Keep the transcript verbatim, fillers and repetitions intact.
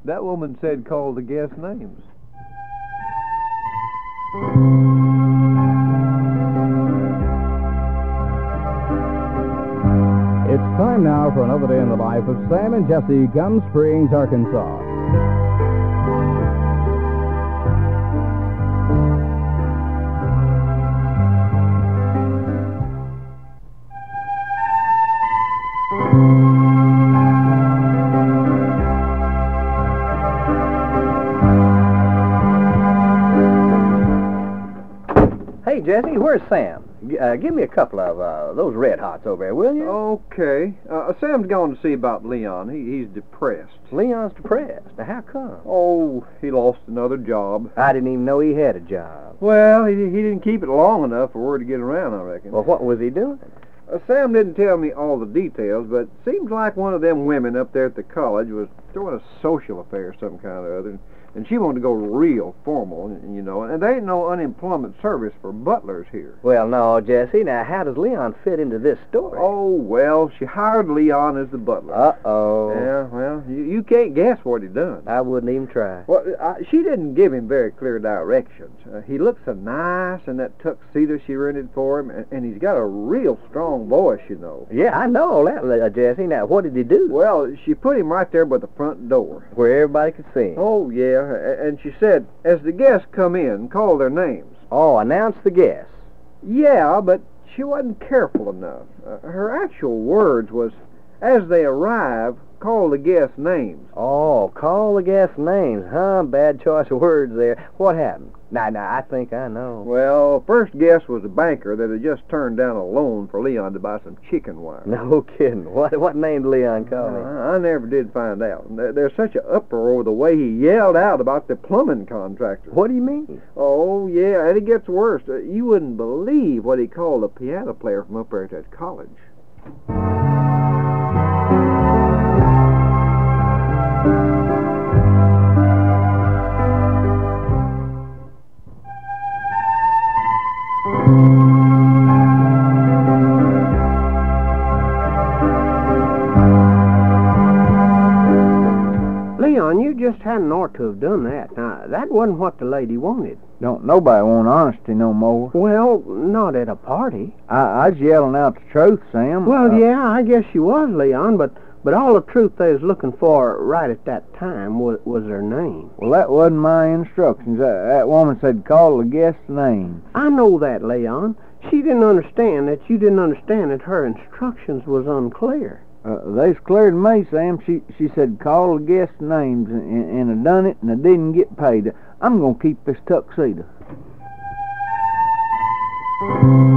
That woman said call the guest names. It's time now for another day in the life of Sam and Jessie, Gum Springs, Arkansas. Hey, Jesse, where's Sam? G- uh, give me a couple of uh, those Red Hots over there, will you? Okay. Uh, Sam's gone to see about Leon. He, he's depressed. Leon's depressed. Now, how come? Oh, he lost another job. I didn't even know he had a job. Well, he, he didn't keep it long enough for word to get around, I reckon. Well, what was he doing? Uh, Sam didn't tell me all the details, but seems like one of them women up there at the college was throwing a social affair of some kind or other, and she wanted to go real formal, you know, and there ain't no unemployment service for butlers here. Well, no, Jesse. Now, how does Leon fit into this story? Oh, well, she hired Leon as the butler. Uh-oh. Yeah, well, you, you can't guess what he done. I wouldn't even try. Well, uh, she didn't give him very clear directions. Uh, he looks so nice in that tuxedo she rented for him, and, and he's got a real strong voice, you know. Yeah, I know all that, uh, Jesse. Now, what did he do? Well, she put him right there by the front door. Where everybody could see him. Oh, yeah, and she said, as the guests come in, call their names. Oh, announce the guests. Yeah, but she wasn't careful enough. Uh, her actual words was, as they arrive, call the guests' names. Oh, call the guests' names, huh? Bad choice of words there. What happened? Now, now, I think I know. Well, first guest was a banker that had just turned down a loan for Leon to buy some chicken wire. No kidding. What what name did Leon call him? Uh, I never did find out. There, there's such an uproar over the way he yelled out about the plumbing contractor. What do you mean? Oh, yeah, and it gets worse. Uh, you wouldn't believe what he called a piano player from up there at that college. Leon, you just hadn't ought to have done that. Now, that wasn't what the lady wanted. Don't nobody want honesty no more. Well, not at a party. I, I was yelling out the truth, Sam. Well, Uh, yeah, I guess you was, Leon, but but all the truth they was looking for right at that time was, was her name. Well, that wasn't my instructions. That, that woman said call the guest's name. I know that, Leon. She didn't understand that you didn't understand that her instructions was unclear. Uh, they's clear to me, Sam. She she said call the guest's names, and, and, and I done it, and I didn't get paid. I'm going to keep this tuxedo.